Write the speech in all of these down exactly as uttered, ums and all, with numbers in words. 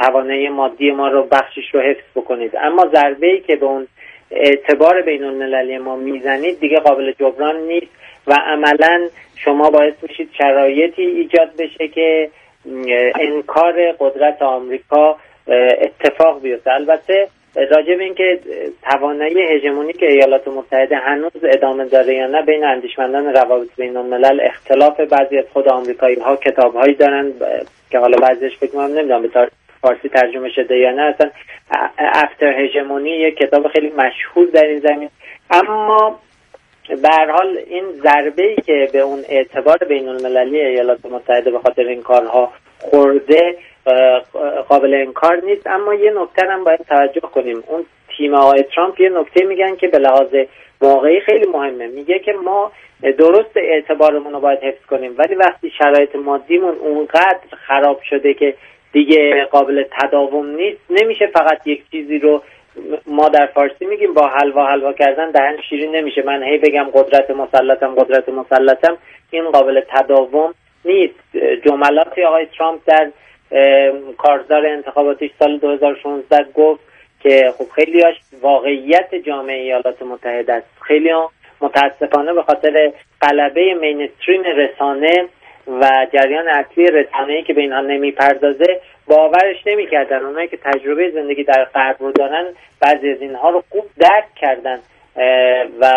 توانایی مادی ما رو بخشش رو حفظ بکنید، اما ضربه‌ای که به اون اعتبار بین المللی ما میزنید دیگه قابل جبران نیست و عملاً شما باعث میشید شرایطی ایجاد بشه که انکار قدرت آمریکا اتفاق بیفته. البته راجع به اینکه توانایی هژمونیک ایالات متحده هنوز ادامه داره یا نه بین اندیشمندان روابط بین الملل اختلاف. بعضی از خود آمریکایی‌ها کتاب‌هایی دارن که حالا بعضیش فکر کنم نمیدونم به فارسی ترجمه شده یا نه، اصلا افتر هژمونی یک کتاب خیلی مشهور در این زمین. اما به هر حال این ضربه‌ای که به اون اعتبار بین المللی ایالات متحده به خاطر این کارها خورده قابل انکار نیست. اما یه نکته هم باید توجه کنیم، اون تیم آقای ترامپ یه نکته میگن که به لحاظ واقعی خیلی مهمه، میگه که ما درست اعتبارمون رو باید حفظ کنیم ولی وقتی شرایط مادیمون اونقدر خراب شده که دیگه قابل تداوم نیست، نمیشه فقط یک چیزی رو، ما در فارسی میگیم با حلوا حلوا کردن دهن شیرین نمیشه، من هی بگم قدرت مسلطم قدرت مسلطم، این قابل تداوم نیست. جملاتی آقای ترامپ در کارزار انتخاباتیش سال دو هزار و شانزده گفت که خب خیلی هاش واقعیت جامعه ایالات متحده است. خیلی ها متاسفانه به خاطر غلبه مینستریم رسانه و جریان اصلی رسانه‌ای که به اینها نمیپردازه باورش نمی‌کردن. اونایی که تجربه زندگی در غرب رو دارن بعضی از اینها رو خوب درک کردن و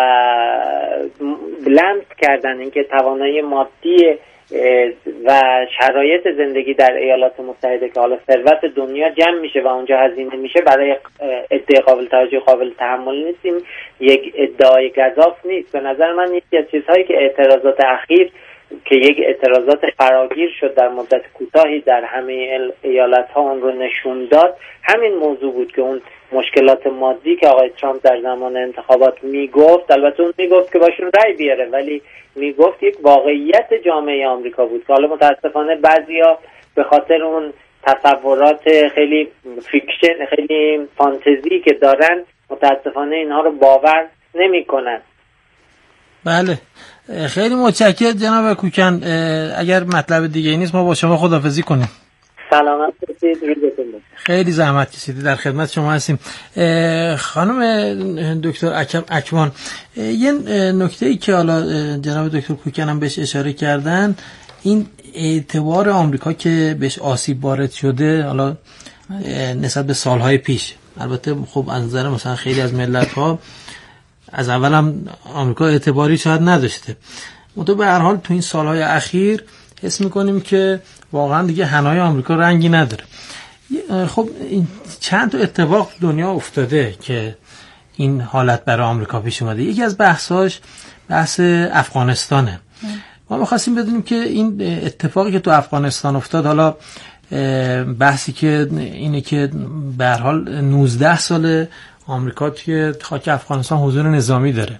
لمس کردن اینکه توانایی مادی و شرایط زندگی در ایالات متحده که حالا ثروت دنیا جمع میشه و اونجا هزینه میشه برای ادعای قابل توجه قابل تحمل نیستیم، یک ادعای گزاف نیست. به نظر من یکی از چیزهایی که اعتراضات اخیر که یک اعتراضات فراگیر شد در مدت کوتاهی در همه ایالت ها اون رو نشون داد، همین موضوع بود که اون مشکلات مادی که آقای ترامپ در زمان انتخابات میگفت، البته اون میگفت که باشون رأی بیاره ولی میگفت یک واقعیت جامعه آمریکا بود که حالا متاسفانه بعضیا به خاطر اون تصورات خیلی فیکشن خیلی فانتزی که دارن متاسفانه اینها رو باور نمیکنن. بله خیلی متشکرم جناب کوکن. اگر مطلب دیگه نیست ما با شما خداحافظی کنیم. سلامت باشید، روزتون بخیر. خیلی زحمت کشیدید، در خدمت شما هستیم. خانم دکتر اکم اکمان، یه نکته‌ای که حالا جناب دکتر کوکن هم بهش اشاره کردن، این اعتبار آمریکا که بهش آسیب وارد شده حالا نسبت به سالهای پیش، البته خب از نظر مثلا خیلی از ملت‌ها از اول هم آمریکا اعتباری شاید نداشته، منتها به هر حال تو این سالهای اخیر حس میکنیم که واقعا دیگه حنای آمریکا رنگی نداره. خب چند تا اتفاق دنیا افتاده که این حالت برای آمریکا پیش اومده. یکی از بحثاش بحث افغانستانه. ما می‌خواستیم بدونیم که این اتفاقی که تو افغانستان افتاد، حالا بحثی که اینه که به هر حال نوزده سال آمریکا توی خاک افغانستان حضور نظامی داره.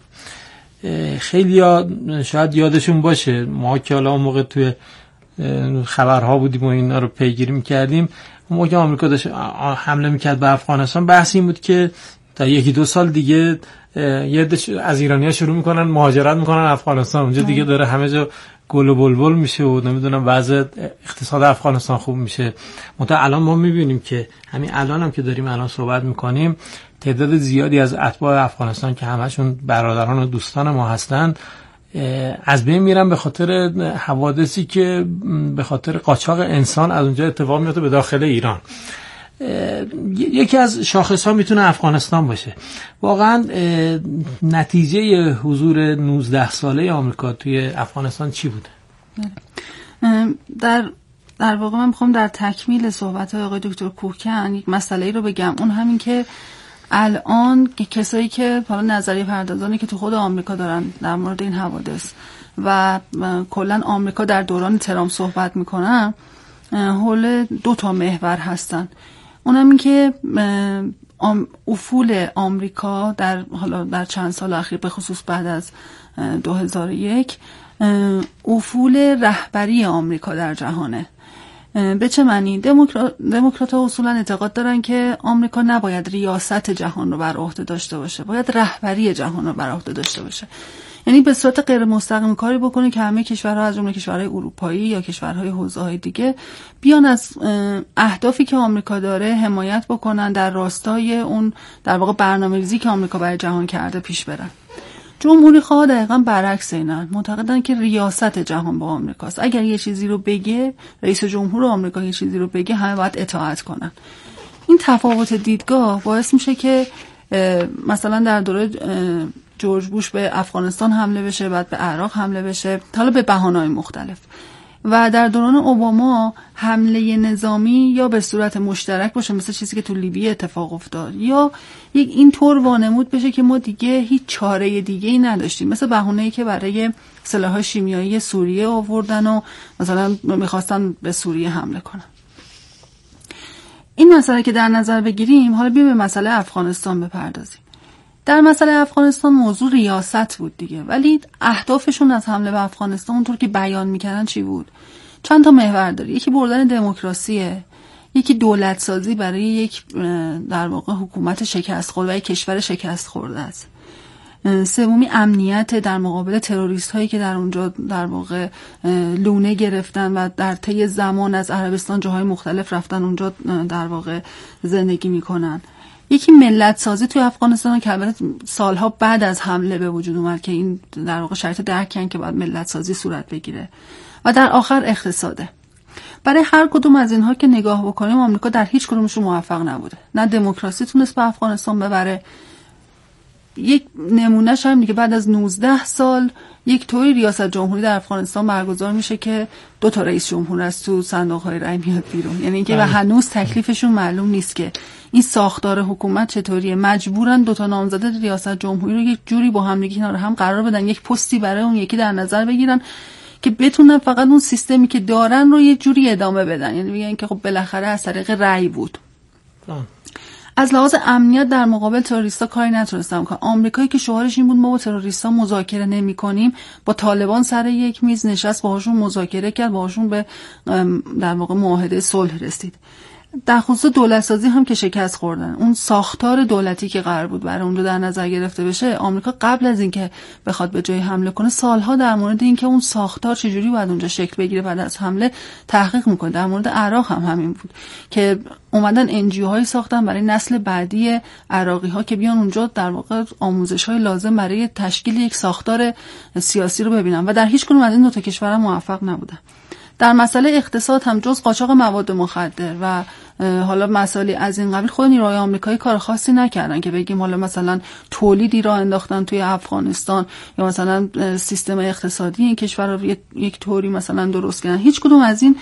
خیلی ها شاید یادشون باشه، ما که حالا اون موقع توی خبرها بودیم و اینا رو پیگیری میکردیم، اون موقع که آمریکا داشت حمله میکرد به افغانستان بحث این بود که تا یکی دو سال دیگه یه عده از ایرانی‌ها شروع میکنن مهاجرت میکنن افغانستان، اونجا دیگه داره همه جا گل و بلبل میشه و نمیدونم وضع اقتصاد افغانستان خوب میشه. منتها الان ما میبینیم که همین الان هم که داریم الان صحبت میکنیم تعداد زیادی از اتباع افغانستان که همشون برادران و دوستان ما هستن از بین میرن به خاطر حوادثی که به خاطر قاچاق انسان از اونجا اتفاق میفته به داخل ایران. یکی از شاخص‌ها میتونه افغانستان باشه. واقعا نتیجه حضور نوزده ساله آمریکا توی افغانستان چی بوده؟ در در واقع من میخوام در تکمیل صحبت‌های آقای دکتر کوکن یک مسئله‌ای رو بگم، اون همین که الان کسایی که حالا نظریه پردازانی که تو خود آمریکا دارن در مورد این حوادث و کلا آمریکا در دوران ترامپ صحبت میکنن حول دو تا محور هستن. اونم این که افول آمریکا در حالا در چند سال اخیر به خصوص بعد از دو هزار و یک افول رهبری آمریکا در جهانه. به چه معنی؟ دموکرات دموکرات‌ها اصولا اعتقاد دارن که آمریکا نباید ریاست جهان رو بر عهده داشته باشه، باید رهبری جهان رو بر عهده داشته باشه. یعنی به صورت غیر مستقیم کاری بکنه که همه کشورها از جمله کشورهای اروپایی یا کشورهای حوزه‌های دیگه بیان از اهدافی که آمریکا داره حمایت بکنن، در راستای اون در واقع برنامه‌ریزی که آمریکا برای جهان کرده پیش برن. جمهوری خواه دقیقاً برعکس اینن، معتقدن که ریاست جهان با آمریکاست. اگر یه چیزی رو بگه رئیس جمهور آمریکا، یه چیزی رو بگه، همه باید اطاعت کنن. این تفاوت دیدگاه باعث میشه که مثلا در دوره جورج بوش به افغانستان حمله بشه، بعد به عراق حمله بشه، حالا به بهانه‌های مختلف، و در دوران اوباما حمله نظامی یا به صورت مشترک باشه مثل چیزی که تو لیبی اتفاق افتاد، یا یک این طور وانمود بشه که ما دیگه هیچ چاره دیگه‌ای نداشتیم، مثل بهونه‌ای که برای سلاح‌های شیمیایی سوریه آوردن و مثلا می‌خواستن به سوریه حمله کنن. این مسئله که در نظر بگیریم، حالا بیایم به مسئله افغانستان بپردازیم. در مسئله افغانستان موضوع ریاست بود دیگه، ولی اهدافشون از حمله به افغانستان اونطور که بیان میکردن چی بود؟ چند تا محور داره. یکی بردن دموکراسیه، یکی دولت سازی برای یک در واقع حکومت شکست خورده و یک کشور شکست خورده است. سومی امنیت در مقابل تروریست هایی که در اونجا در واقع لونه گرفتن و در طی زمان از عربستان جاهای مختلف رفتن اونجا در واقع زندگی میکنن. یکی ملت سازی توی افغانستان که البته سالها بعد از حمله به وجود اومد که این در واقع شرایط درک کردن که باید ملت سازی صورت بگیره، و در آخر اقتصاده. برای هر کدوم از اینها که نگاه بکنیم آمریکا در هیچ کدومشون موفق نبوده. نه دموکراسی تونست به افغانستان ببره. یک نمونهش هم دیگه بعد از نوزده سال یک طوری ریاست جمهوری در افغانستان برگزار میشه که دو تا رئیس جمهور از تو صندوق‌های رای میاد بیرون، یعنی اینکه و هنوز تکلیفشون معلوم نیست که این ساختار حکومت چطوریه. مجبورن دو تا نامزد ریاست جمهوری رو یک جوری با هم دیگه کنار هم قرار بدن، یک پستی برای اون یکی در نظر بگیرن که بتونن فقط اون سیستمی که دارن رو یه جوری ادامه بدن، یعنی میگن که خب بالاخره از طریق رأی بود. آه. از لحاظ امنیت در مقابل تروریستا کاری نتونستم کنم. آمریکایی که شعارش این بود ما با تروریستا مذاکره نمی‌کنیم، با طالبان سر یک میز نشست، باهاشون مذاکره کرد، باهاشون به در واقع معاهده صلح رسید. در خصوص دولت سازی هم که شکست خوردن، اون ساختار دولتی که قرار بود برای اونجا در نظر گرفته بشه، آمریکا قبل از اینکه بخواد به جای حمله کنه سالها در مورد اینکه اون ساختار چجوری باید اونجا شکل بگیره بعد از حمله تحقیق میکنه. در مورد عراق هم همین بود که اومدن انجیو هایی ساختن برای نسل بعدی عراقی ها که بیان اونجا در واقع آموزش های لازم برای تشکیل یک ساختار سیاسی رو ببینن، و در هیچ کدوم از این دو تا کشورها موفق نبودن. در مسئله اقتصاد هم جز قاچاق مواد مخدر و حالا مسائلی از این قبیل خود نیروهای آمریکایی کار خاصی نکردن که بگیم حالا مثلا تولیدی را انداختن توی افغانستان یا مثلا سیستم اقتصادی این کشور رو یک طوری مثلا درست کردن. هیچ کدوم از این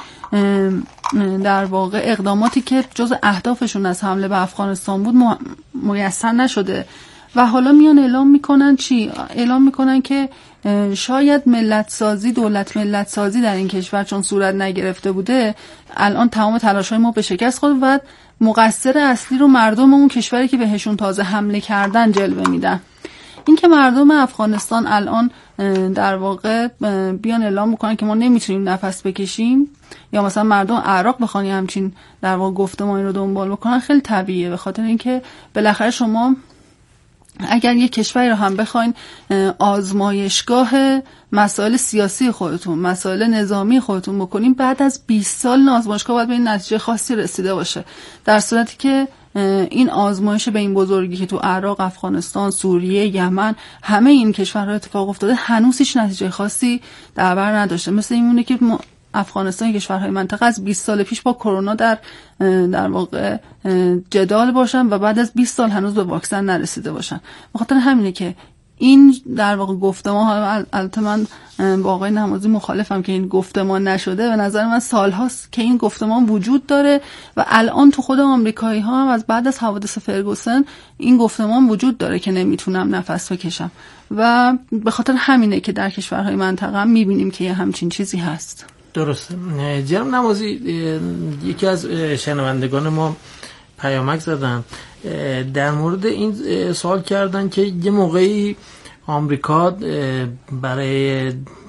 در واقع اقداماتی که جز اهدافشون از حمله به افغانستان بود میسر نشده، و حالا میان اعلام میکنن چی؟ اعلام میکنن که شاید ملت سازی، دولت ملت سازی در این کشور چون صورت نگرفته بوده الان تمام تلاش‌های ما به شکست خورد و مقصر اصلی رو مردم اون کشوری که بهشون تازه حمله کردن جلوه میدن. این که مردم افغانستان الان در واقع بیان اعلام میکنن که ما نمیتونیم نفس بکشیم، یا مثلا مردم عراق بخوان همچین در واقع گفتمان رو دنبال بکنن، خیلی طبیعیه، به خاطر اینکه بالاخره شما اگر یک کشوری رو هم بخواین آزمایشگاه مسائل سیاسی خودتون، مسائل نظامی خودتون بکنین، بعد از بیست سال آزمایشگاه باید به این نتیجه خاصی رسیده باشه، در صورتی که این آزمایش به این بزرگی که تو عراق، افغانستان، سوریه، یمن، همه این کشورها اتفاق افتاده هنوز هیچ نتیجه خاصی در بر نداشته. مثل اینونه که افغانستان کشورهای منطقه از بیست سال پیش با کرونا در در واقع جدال باشن و بعد از بیست سال هنوز به واکسن نرسیده باشن. بخاطر همینه که این در واقع گفتمان، البته من با آقای نمازی مخالفم که این گفتمان نشده، به نظر من سالهاست که این گفتمان وجود داره و الان تو خود آمریکایی ها هم از بعد از حوادث فرگوسن این گفتمان وجود داره که نمیتونم نفس بکشم، و به خاطر همینه که در کشورهای منطقه هم میبینیم که یه همچین چیزی هست. درسته. جناب نمازی، یکی از شنوندگان ما پیامک زدن در مورد این سوال کردن که یه موقعی آمریکا برای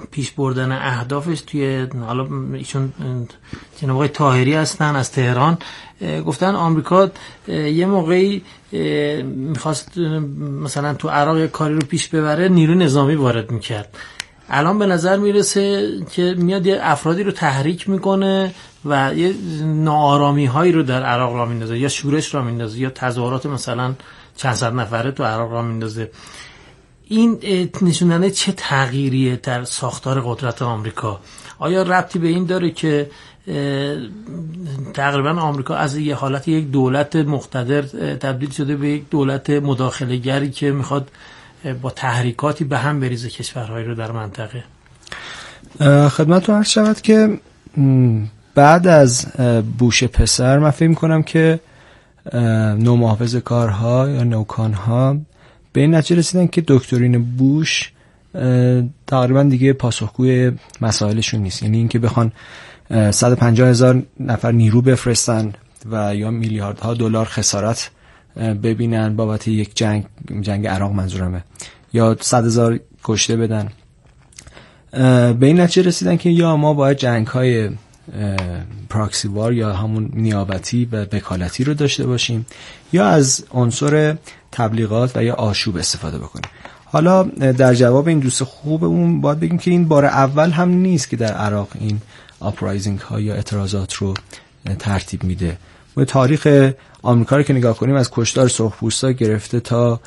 پیش بردن اهدافش توی، حالا ایشون جناب آقای طاهری هستن از تهران، گفتن آمریکا یه موقعی میخواست مثلا تو عراق یه کاری رو پیش ببره نیرو نظامی وارد میکرد. الان به نظر میرسه که میاد یه افرادی رو تحریک میکنه و یه ناآرامی هایی رو در عراق را میندازه، یا شورش را میندازه، یا تظاهرات مثلا چند صد نفره تو عراق را میندازه. این نشوندنه چه تغییریه در ساختار قدرت آمریکا؟ آیا ربطی به این داره که تقریبا آمریکا از یه حالت یک دولت مقتدر تبدیل شده به یک دولت مداخله گری که میخواد با تحریکاتی به هم بریزه کشورهایی رو در منطقه؟ خدمتتون عرض شود که بعد از بوش پسر من فکر می‌کنم که نومحافظ کارها یا نوکانها به این نتیجه رسیدن که دکترین بوش تقریبا دیگه پاسخگوی مسائلشون نیست. یعنی اینکه بخوان صد و پنجاه هزار نفر نیرو بفرستن و یا میلیاردها دلار خسارت ببینن بابت یک جنگ جنگ عراق منظورمه، یا صد هزار کشته بدن، به این نتیجه رسیدن که یا ما باید جنگ‌های پراکسی وار یا همون نیابتی و وکالتی رو داشته باشیم، یا از عنصر تبلیغات و یا آشوب استفاده بکنیم. حالا در جواب این دوست خوبمون باید بگیم که این بار اول هم نیست که در عراق این آپرایزینگ ها یا اعتراضات رو ترتیب میده. ما تاریخ آمریکا رو که نگاه کنیم از کشتار سرخپوستا گرفته تا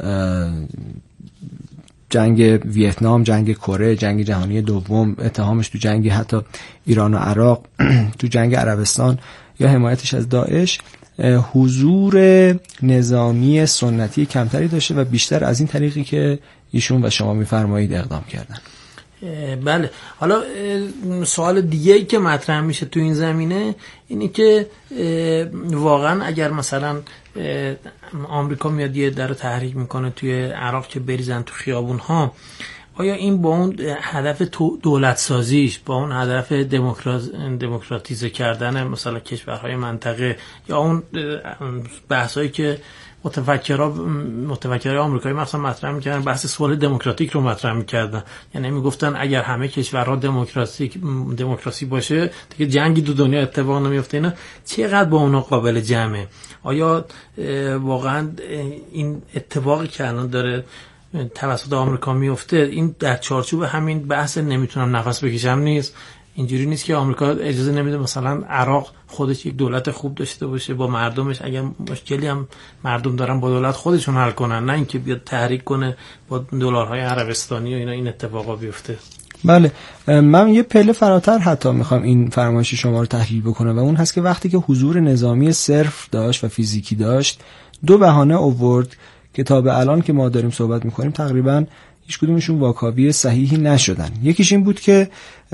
جنگ ویتنام، جنگ کره، جنگ جهانی دوم، اتهامش تو جنگ حتی ایران و عراق، تو جنگ عربستان یا حمایتش از داعش، حضور نظامی سنتی کمتری داشته و بیشتر از این طریقی که ایشون و شما میفرمایید اقدام کردن. بله. حالا سوال دیگه ای که مطرح میشه تو این زمینه اینه که واقعا اگر مثلا آمریکا میاد یه در تحریک میکنه توی عراق که بریزن تو خیابون ها، آیا این با اون هدف دولت سازیش، با اون هدف دموکراتیزه کردن مثلا کشورهای منطقه، یا اون بحثایی که متفکرها متفکرای آمریکایی مثلا مطرح میکردن، بحث سوال دموکراتیک رو مطرح میکردن، یعنی میگفتن اگر همه کشورها دموکراسی دموکراسی باشه دیگه جنگی دو دنیا اتفاق نمیفته. اینا چقدر با اونا قابل جمعه؟ آیا واقعا این اتفاقی که الان داره توسط آمریکا میفته این در چارچوب همین بحث نمیتونم نفس بکشم نیست؟ اینجوری نیست که آمریکا اجازه نمیده مثلا عراق خودش یک دولت خوب داشته باشه با مردمش، اگر مشکلی هم مردم دارن با دولت خودشون حل کنن، نه اینکه بیاد تحریک کنه با دلارهای عربستانی و اینا این اتفاقا بیفته؟ بله، من یه پله فراتر حتی میخوام این فرمایش شما رو تحلیل بکنم و اون هست که وقتی که حضور نظامی صرف داشت و فیزیکی داشت، دو بهانه آورد که تا به الان که ما داریم صحبت میکنیم تقریباً هیچ کدومشون واکاوی صحیحی نشدن. یکیش این بود که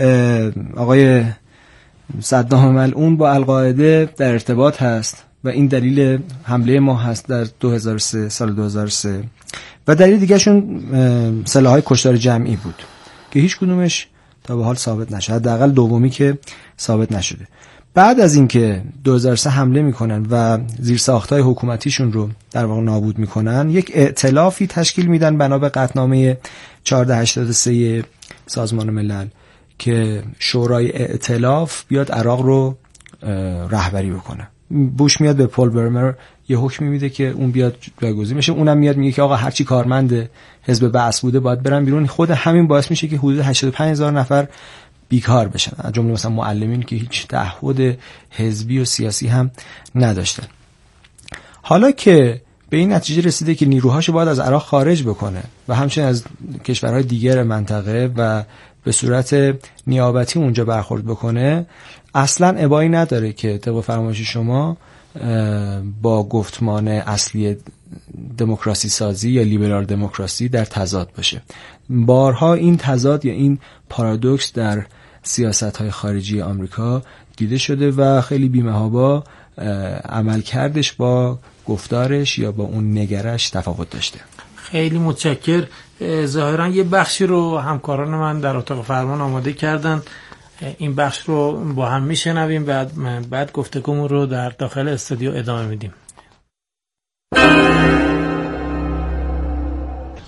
آقای صدام ملعون با القاعده در ارتباط هست و این دلیل حمله ما هست در دو هزار و سه، سال دو هزار و سه، و دلیل دیگه شون سلاح‌های کشتار جمعی بود که هیچ کدومش تا به حال ثابت نشد، حداقل دومی که ثابت نشده. بعد از اینکه دو هزار و سه حمله میکنن و زیرساخت‌های حکومتیشون رو در واقع نابود میکنن، یک ائتلافی تشکیل میدن بنا به قطعنامه چهارصد و هشتاد و سه سازمان ملل که شورای ائتلاف بیاد عراق رو رهبری بکنه. بوش میاد به پول برمر یه حکمی میده که اون بیاد جایگزین بشه، اونم میاد میگه که آقا هرچی کارمند حزب بعث بوده باید برن بیرون. خود همین باعث میشه که حدود هشتاد و پنج هزار نفر بیکار بشن، از جمله مثلا معلمین که هیچ تعهد حزبی و سیاسی هم نداشتن. حالا که به این نتیجه رسیده که نیروهاشو باید از عراق خارج بکنه و همچنین از کشورهای دیگر منطقه و به صورت نیابتی اونجا برخورد بکنه، اصلا ابایی نداره که طبق فرمایش شما با گفتمان اصلی دموکراسی سازی یا لیبرال دموکراسی در تضاد باشه. بارها این تضاد یا این پارادوکس در سیاست‌های خارجی آمریکا دیده شده و خیلی بی‌محابا عملکردش با گفتارش یا با اون نگرش تفاوت داشته. خیلی متشکر. ظاهرا یه بخشی رو همکاران من در اتاق فرمان آماده کردن، این بخش رو با هم میشنویم و بعد, بعد گفتگومون رو در داخل استودیو ادامه میدیم.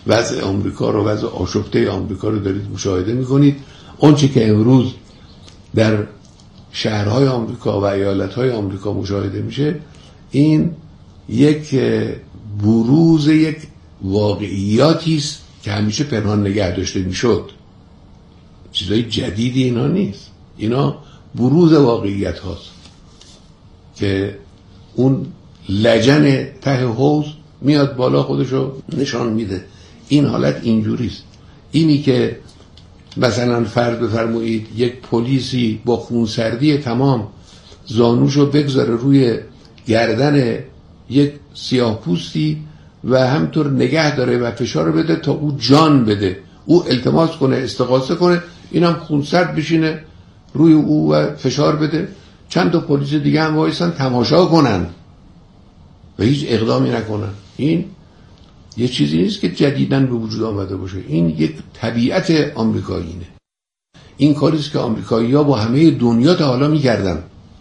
وضع آمریکا رو، وضع آشفته آمریکا رو دارید مشاهده میکنید. آنچه که امروز در شهرهای آمریکا و ایالتهای آمریکا مشاهده میشه، این یک بروز یک واقعیاتی است که همیشه پنهان نگه داشته میشد. چیزای جدیدی اینا نیست، اینا بروز واقعیت هاست که اون لجن ته حوض میاد بالا خودشو نشان میده. این حالت اینجوریست. اینی که مثلا فرض بفرمایید یک پلیسی با خونسردی تمام زانوشو بگذاره روی گردن یک سیاه‌پوستی و همطور نگه داره و فشار بده تا او جان بده، او التماس کنه، استغاثه کنه، اینم خونسرد بشینه روی او و فشار بده، چند تا پلیس دیگه هم وایسن تماشا کنن و هیچ اقدامی نکنن. این یه چیزی نیست که جدیداً به وجود آمده باشه، این یک طبیعت آمریکاییه. این کاریست که آمریکایی‌ها با همه دنیا تا حالا می‌کردن.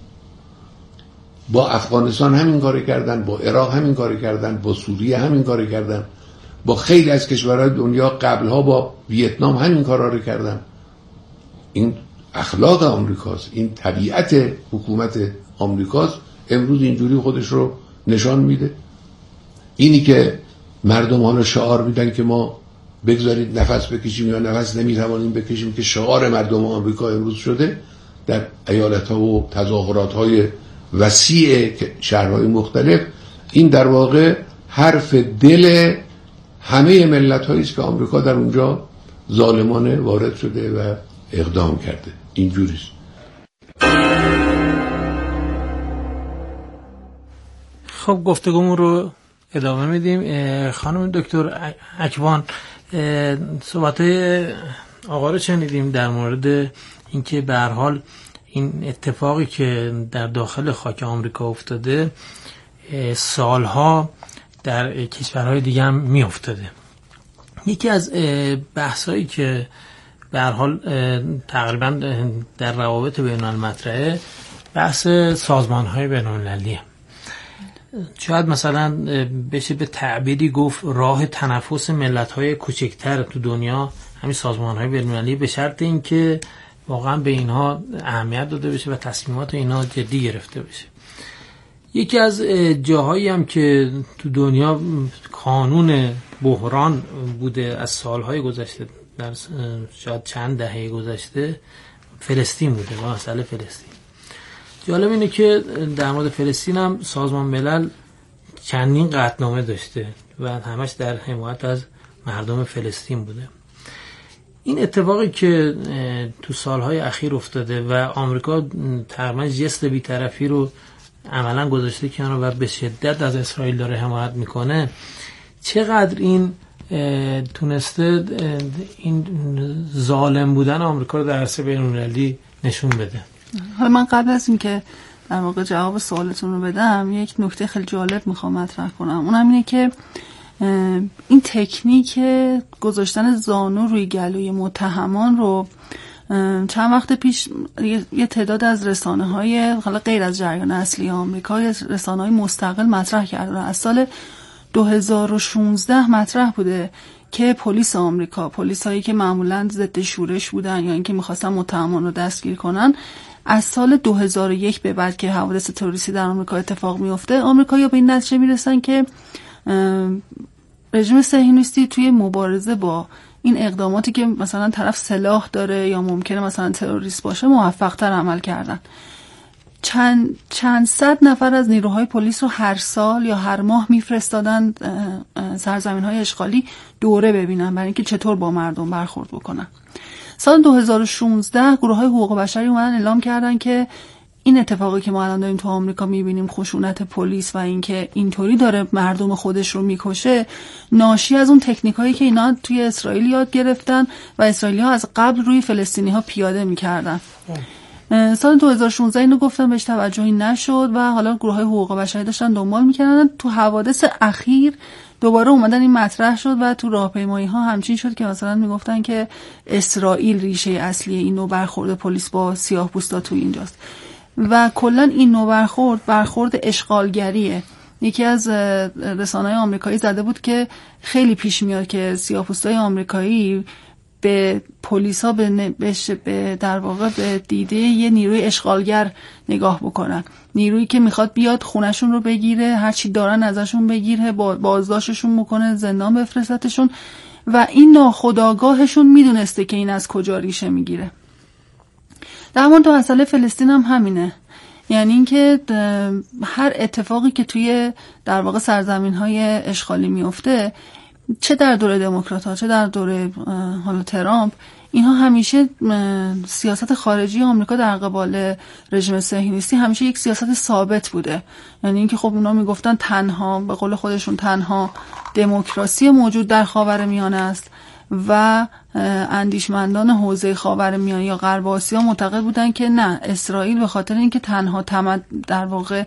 با افغانستان همین کارو کردن، با عراق همین کارو کردن، با سوریه همین کارو کردن، با خیلی از کشورهای دنیا قبلها با ویتنام همین کارا رو کردن. این اخلاق آمریکاست، این طبیعت حکومت آمریکاست. امروز اینجوری خودش رو نشان میده. اینی که مردم حالا شعار میدن که ما بگذارید نفس بکشیم یا نفس نمیتوانیم بکشیم، که شعار مردم آمریکا امروز شده در ایالت‌ها و تظاهرات‌های وسیع شهرهای مختلف، این در واقع حرف دل همه ملت‌هایی است که آمریکا در اونجا ظالمانه وارد شده و اقدام کرده. اینجوریست. خب گفتگومون رو ادامه میدیم. خانم دکتر اکوان، صحبت آقا رو شنیدیم در مورد اینکه به هر حال این اتفاقی که در داخل خاک آمریکا افتاده سالها در کشورهای دیگه هم می افتاده. یکی از بحثایی که به هر حال تقریبا در روابط بین الملل بحث سازمان‌های بین‌المللیه. شاید مثلا بشه به تعبیری گفت راه تنفس ملت‌های کوچکتر تو دنیا همین سازمان‌های بین‌المللی، به شرط اینکه واقعا به اینها اهمیت داده بشه و تصمیمات اینها جدی گرفته بشه. یکی از جاهایی هم که تو دنیا قانون بحران بوده از سالهای گذشته، در شاید چند دهه گذشته، فلسطین بوده و مسئله فلسطین. جالب اینه که در مورد فلسطین هم سازمان ملل چندین قطعنامه داشته و همش در حمایت از مردم فلسطین بوده. این اتفاقی که تو سالهای اخیر افتاده و آمریکا تقریبا جست بی‌طرفی رو عملا گذاشته کنار و به شدت از اسرائیل داره حمایت میکنه، چقدر این تونسته این ظالم بودن آمریکا رو در عرصه بین‌المللی نشون بده؟ حالا من قبل از این که در واقع جواب سوالتون رو بدم، یک نکته خیلی جالب میخوام مطرح کنم. اونم اینه که این تکنیک گذاشتن زانو روی گلوی متهمان رو چند وقت پیش یه تعداد از رسانه‌های حالا غیر از جریان اصلی آمریکا، رسانه‌های مستقل مطرح کردن. از سال دو هزار و شانزده مطرح بوده که پلیس آمریکا، پلیسایی که معمولاً ضد شورش بودن یا اینکه می‌خواستن متهمان رو دستگیر کنن، از سال دو هزار و یک به بعد که حوادث تروریستی در آمریکا اتفاق میفته، آمریکایی‌ها به این نتیجه میرسن که رژیم صهیونیستی توی مبارزه با این اقداماتی که مثلا طرف سلاح داره یا ممکنه مثلا تروریست باشه موفق‌تر عمل کردن. چند چند صد نفر از نیروهای پلیس رو هر سال یا هر ماه میفرستادن سرزمین‌های اشغالی دوره ببینن برای اینکه چطور با مردم برخورد بکنن. سال دو هزار و شانزده گروه‌های حقوق بشری اومدن اعلام کردن که این اتفاقی که ما الان داریم تو آمریکا می‌بینیم، خشونت پلیس و اینکه اینطوری داره مردم خودش رو میکشه، ناشی از اون تکنیکایی که اینا توی اسرائیل یاد گرفتن و اسرائیلی‌ها از قبل روی فلسطینی‌ها پیاده می‌کردن. سال دو هزار و شانزده اینو گفتن، بهش توجهی نشد و حالا گروه‌های حقوق بشری داشتن دنبال می‌کردن. تو حوادث اخیر دوباره اومدن این مطرح شد و تو راهپیمایی‌ها همچین شد که مثلا میگفتن که اسرائیل ریشه اصلی این نوع برخورد پلیس با سیاه‌پوستا تو اینجاست و کلا این نوع برخورد برخورد اشغالگریه. یکی از رسانه‌های آمریکایی زده بود که خیلی پیش میاد که سیاه‌پوستای آمریکایی به پلیسا به, به در واقع به دیده یه نیروی اشغالگر نگاه بکنن، نیرویی که میخواد بیاد خونشون رو بگیره، هر چی دارن ازشون بگیره، بازداشتشون بکنه، زندان بفرستتشون، و این ناخودآگاهشون میدونسته که این از کجا ریشه میگیره. در مورد مسئله فلسطین هم همینه، یعنی اینکه هر اتفاقی که توی در واقع سرزمین‌های اشغالی میفته، چه در دوره دموکرات‌ها چه در دوره حالا ترامپ، اینها همیشه سیاست خارجی آمریکا در قبال رژیم صهیونیستی همیشه یک سیاست ثابت بوده. یعنی اینکه خب اونا میگفتن تنها، به قول خودشون تنها دموکراسی موجود در خاورمیانه است و اندیشمندان حوزه خاورمیانه یا غرب آسیا معتقد بودن که نه، اسرائیل به خاطر اینکه تنها تمد در واقع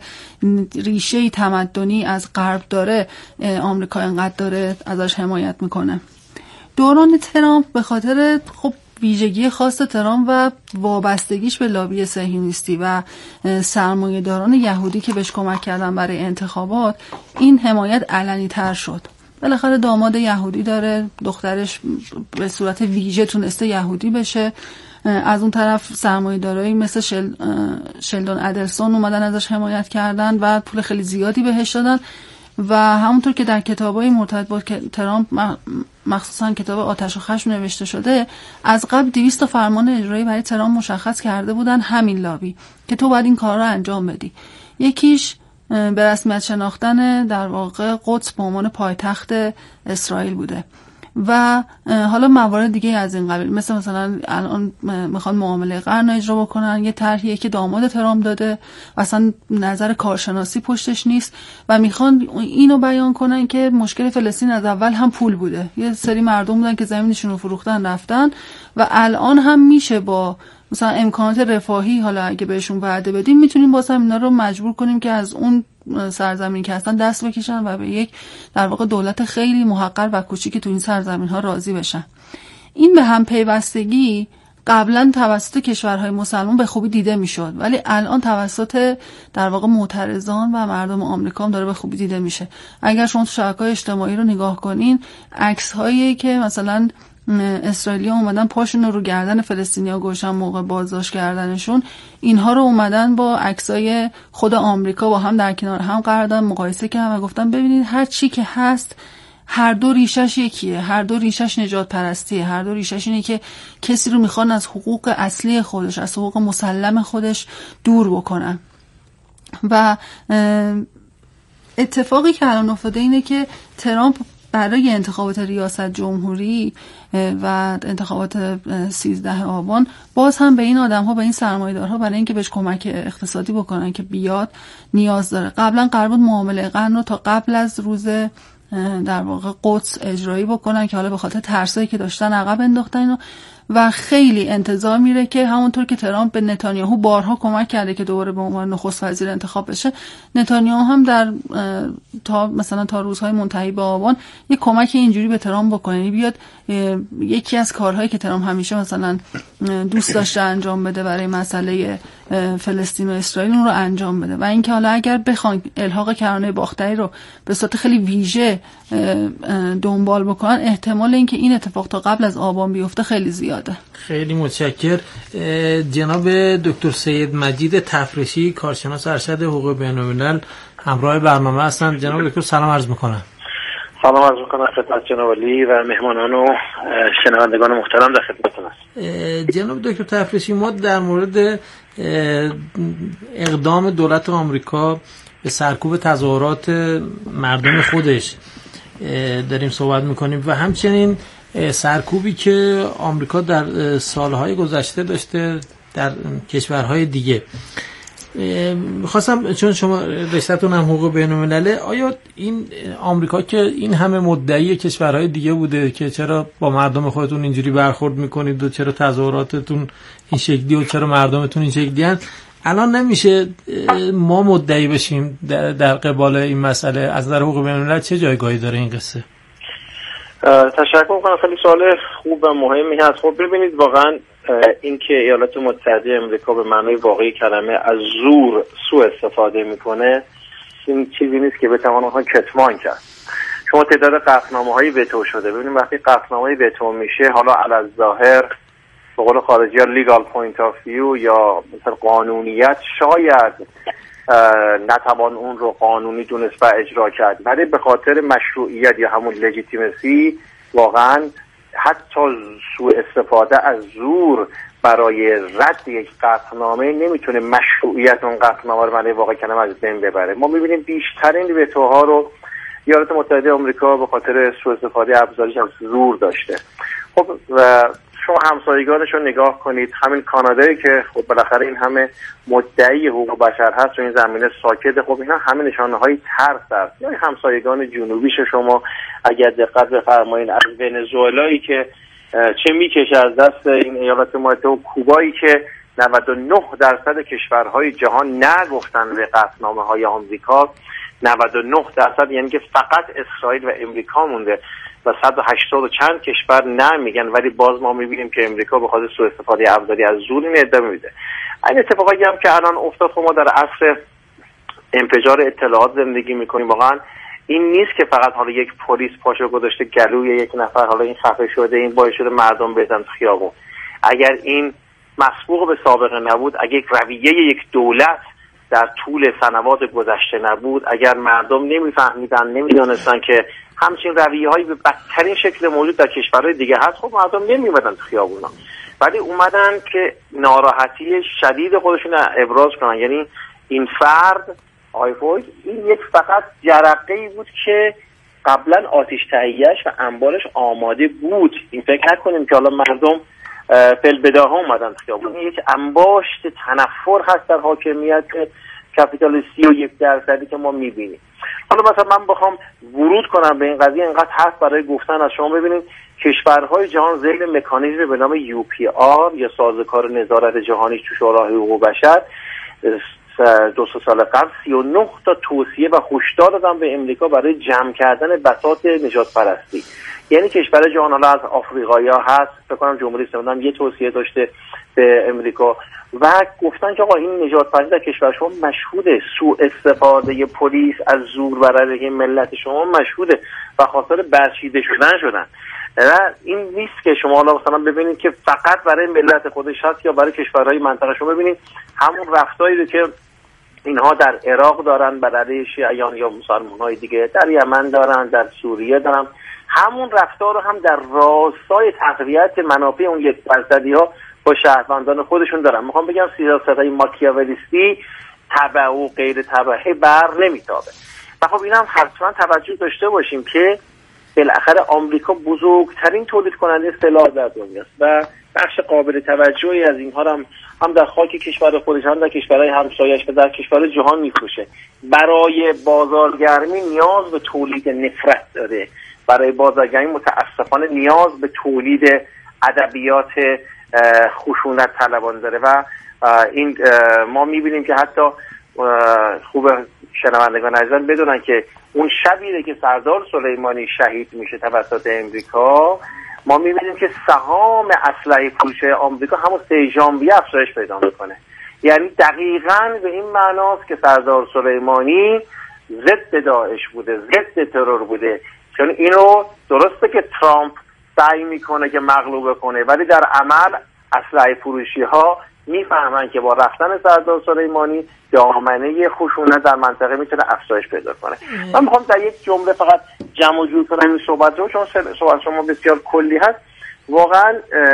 ریشه تمدنی از غرب داره، آمریکا اینقدر داره ازش حمایت میکنه. دوران ترامپ به خاطر خب ویژگی خاص ترامپ و وابستگیش به لابی صهیونیستی و سرمایه‌داران یهودی که بهش کمک کردن برای انتخابات، این حمایت علنی تر شد. بالاخره داماد یهودی داره، دخترش به صورت ویژه تونسته یهودی بشه. از اون طرف سرمایه‌دارایی مثل شل... شلدون ادلسون اومدن ازش حمایت کردن و پول خیلی زیادی بهش دادن و همونطور که در کتابای مرتبط با ترامپ، مخصوصا کتاب آتش و خشم نوشته شده، از قبل دویست تا فرمان اجرایی برای ترامپ مشخص کرده بودن همین لابی که تو باید این کار رو انجام بدی. یکیش به رسمیت شناختن در واقع قدس به عنوان پایتخت اسرائیل بوده و حالا موارد دیگه از این قبیل، مثل مثلا الان میخوان معامله قرن اجرا بکنن، یه طرحیه که داماد ترامپ داده و اصلا نظر کارشناسی پشتش نیست و میخوان اینو بیان کنن که مشکل فلسطین از اول هم پول بوده. یه سری مردم بودن که زمینشون رو فروختن رفتن و الان هم میشه با مثلا امکانات رفاهی، حالا اگه بهشون وعده بدیم، میتونیم واسه اینا رو مجبور کنیم که از اون سرزمین که هستن دست بکشن و به یک در واقع دولت خیلی محقر و کوچیکی تو این سرزمین ها راضی بشن. این به هم پیوستگی قبلا توسط کشورهای مسلمان به خوبی دیده میشد، ولی الان توسط در واقع معترضان و مردم آمریکا هم داره به خوبی دیده میشه. اگر شما تو شبکه‌های اجتماعی رو نگاه کنین، عکس هایی که مثلا اسرائیلی ها اومدن پاشون رو گردن فلسطینی ها گوشن موقع بازداشت کردنشون، اینها رو اومدن با عکسای خود آمریکا با هم در کنار هم قرار دادن، مقایسه کردن و گفتن ببینید هر چی که هست هر دو ریشش یکیه، هر دو ریشش نجات پرستیه، هر دو ریشش اینه که کسی رو میخوان از حقوق اصلی خودش، از حقوق مسلم خودش دور بکنن. و اتفاقی که الان افتاده اینه که ترامپ برای انتخابات ریاست جمهوری و انتخابات سیزده آبان باز هم به این آدم ها، به این سرمایه‌دارها، برای اینکه بهش کمک اقتصادی بکنن که بیاد نیاز داره. قبلا قرار بود معامله قرن رو تا قبل از روز در واقع قدس اجرایی بکنن که حالا به خاطر ترسایی که داشتن عقب انداختن اینو و خیلی انتظار میره که همونطور که ترامپ به نتانیاهو بارها کمک کرده که دوباره به عنوان نخست وزیر انتخاب بشه، نتانیاهو هم در تا مثلا تا روزهای منتهی به آبان یه کمک اینجوری به ترامپ بکنه، یعنی بیاد یکی از کارهایی که ترامپ همیشه مثلا دوست داشته انجام بده برای مسئله فلسطین و اسرائیل اون رو انجام بده. و اینکه حالا اگر بخوان الحاق کرانه باختری رو به صورت خیلی ویژه دنبال بکنن، احتمال اینکه این اتفاق تا قبل از آبان بیفته خیلی زیاده. خیلی متشکر. جناب دکتر سید مجید تفرشی، کارشناس ارشد حقوق بین‌الملل، همراه برنامه هستند. جناب دکتر سلام عرض میکنم. سلام عرض میکنم خدمت جناب علی و مهمانان و شنوندگان محترم در خدمتتون هستم. جناب دکتر تفرشی، ما در مورد اقدام دولت آمریکا به سرکوب تظاهرات مردم خودش داریم صحبت میکنیم و همچنین سرکوبی که آمریکا در سالهای گذشته داشته در کشورهای دیگه. میخواستم چون شما رشته‌تون هم حقوق بین‌الملله، آیا این آمریکا که این همه مدعی کشورهای دیگه بوده که چرا با مردم خودتون اینجوری برخورد میکنید و چرا تظاهراتتون این شکلی و چرا مردمتون این شکلی هست، الان نمیشه ما مدعی بشیم در, در قبال این مسئله؟ از نظر حقوق بین‌الملل چه جایگاهی داره این قصه؟ تشکر میکنم، خیلی سوال خوب و مهمی هست. خب ببینید، واقعا اینکه ایالات متحده آمریکا به معنای واقعی کلمه از زور سوء استفاده میکنه چیزی نیست که بتوان اونها کتمان کرد. شما تعداد قطعنامه‌های وتو شده، ببینید وقتی قطعنامه‌ای وتو میشه، حالا علی ظاهر به قول خارجی‌ها لیگال پوینت آف ویو یا مثلا قانونیت، شاید نتوان اون رو قانونی دونست و اجرا کرد، ولی به خاطر مشروعیت یا همون لجیتیمسی واقعا حتی سوء استفاده از زور برای رد یک قطعنامه نمیتونه مشروعیت اون قطعنامه رو معنی واقع کلمه از بین ببره. ما میبینیم بیشترین وتوها رو ایالات متحده آمریکا به خاطر سوء استفاده ابزاریش از زور داشته. خب و شما همسایگانش رو نگاه کنید، همین کانادایی که خب بالاخره این همه مدعی حقوق بشر هست و این زمینه ساکته، خب اینا همه نشانه های ترس هست. یا همسایگان جنوبیش شما اگر دقت بفرمایید، از ونزوئلایی که چه میکشه از دست این ایالات متحده و کوبایی که نود و نه درصد کشورهای جهان نگفتن به قطعنامه های آمریکا، نود و نه درصد، یعنی که فقط اسرائیل و امریکا مونده و صد و هشتاد و چند کشور نه میگن، ولی باز ما میبینیم که امریکا به خاطر سوء استفاده ابزاری از زور این ادامه میده. این اتفاقی هم که الان افتاد، ما در عصر انفجار اطلاعات زندگی میکنیم. واقعا این نیست که فقط حالا یک پلیس پاشو گذاشته گلوی یک نفر، حالا این خفه شده، این باعث شده مردم بزنن تو خیابون. اگر این مسبوق به سابقه نبود، اگر یک رویه یک دولت در طول سنوات گذشته نبود، اگر مردم نمیفهمیدن، نمیدونستن که همچین رویه‌هایی به بدترین شکل موجود در کشورهای دیگه هست، خب مردم نمیومدن تو خیابونا، ولی اومدن که ناراحتی شدید خودشون ابراز کنن. یعنی این فرد آیفوید این یک فقط جرقه‌ای بود که قبلا آتش تهیه‌اش و انبارش آماده بود. این فکر نکنیم که حالا مردم فلبداها اومدن تو خیابون. این یک انباشت تنفر هست در حاکمیت کپیتال سی و یک درصدی که ما میبینیم. حالا مثلا من بخوام ورود کنم به این قضیه، اینقدر هست برای گفتن. از شما ببینید کشورهای جهان ذیل مکانیزم به نام یو پی آر یا سازوکار نظارت جهانی تو شورای حقوق بشر دو سه سال قبل سی و نه تا توصیه و هشدار دادن به امریکا برای جمع کردن بساط نجات پرستی. یعنی کشور جهان، حالا از آفریقایا هست، فکر کنم جمهوری اسلامی یه توصیه داشته به امریکا و گفتن که آقا این نجات پرستی در کشور شما مشهوده، سوء استفاده پلیس از زور بر علیه ملت شما مشهوده و خاطر برچیده شدن شدن. و این نیست که شما حالا مثلا ببینید که فقط برای ملت خودش هست یا برای کشورهای منطقه. شما ببینید همون رفتاری که اینها در عراق دارن بر علیه شیعیان یا مسلمان‌های دیگه، در یمن دارن، در سوریه دارن، همون رفتار رو هم در راستای تقویت منافع اون یک درصدی ها با شهروندان خودشون دارن. میخوام بگم سیاست‌های ماکیاولیستی تبع و غیر تبعه بر نمیتابه. و خب این هم حتما توجه داشته باشیم که بالاخره آمریکا بزرگترین تولید کننده سلاح در دنیاست و بخش قابل توجهی از اینها هم هم در خاک کشور خودش، هم در کشورهای همسایه‌اش و در کشور جهان میفروشه. برای بازارگرمی نیاز به تولید نفرت داره، برای بازارگرمی متاسفانه نیاز به تولید ادبیات خشونت طلبانه داره و این ما میبینیم که حتی خوب شنوندگان عزیزان بدونن که اون شبیه که سردار سلیمانی شهید میشه توسط امریکا، ما میبینیم که سهام اسلحه فروشی آمریکا همون سه ژانویه افزایش پیدا میکنه. یعنی دقیقاً به این معناست که سردار سلیمانی ضد داعش بوده، ضد ترور بوده. چون اینو درسته که ترامپ سعی میکنه که مغلوب کنه، ولی در عمل اسلحه فروشی ها میفهمن که با رفتن سردار سلیمانی دامنه خشونت در منطقه میتونه افزایش پیدا کنه. من میخوام در یک جمله فقط جمع و جور کنم این صحبت رو، چون صحبت شما بسیار کلی هست. واقعا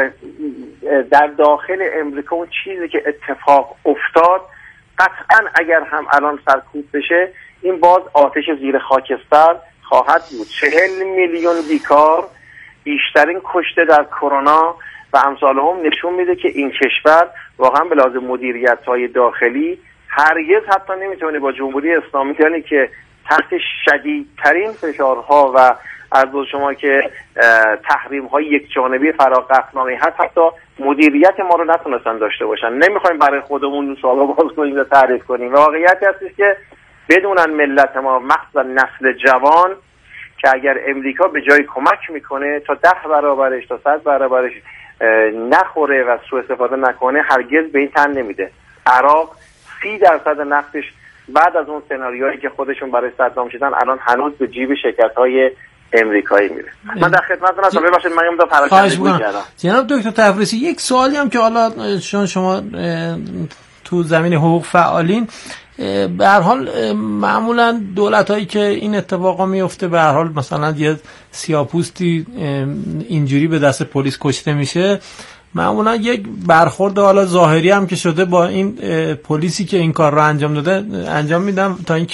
در داخل امریکا اون چیزی که اتفاق افتاد قطعا اگر هم الان سرکوب بشه، این باز آتش زیر خاکستر خواهد بود. چهل میلیون بیکار، بیشترین کشته در کرونا و امثال هم نشون میده که این کشور واقعا به لحاظ مدیریت‌های داخلی هرگز حتی نمیتونه با جمهوری اسلامی یعنی که تحت شدیدترین فشارها و از شما که تحریم‌های یک جانبی فراقطعنامه هست، حتی مدیریت ما رو نتونستن داشته باشن. نمیخوایم برای خودمون سوال باز کنیم و تعریف کنیم. واقعیت هستش که بدونن ملت ما، مخصوصا نسل جوان، که اگر امریکا به جای کمک میکنه تا ده برابرش تا صد برابرش نخوره و سوء استفاده نکنه، هرگز به این تن نمیده. عراق سی درصد نفتش بعد از اون سناریویی که خودشون برای صدام شدن الان هنوز به جیب شرکت‌های امریکایی میره. من در خدمتتون هستم. ببخشید من یه مقدار پراکنده کردم. جناب دکتر تفریسی، یک سوالی هم که حالا چون شما تو زمین حقوق فعالین، به هر حال معمولا دولتایی که این اتفاقا میفته، به هر حال مثلا یه سیاه‌پوستی اینجوری به دست پلیس کشته میشه، معمولا یک برخورد حالا ظاهری هم که شده با این پلیسی که این کار رو انجام داده انجام میدن تا این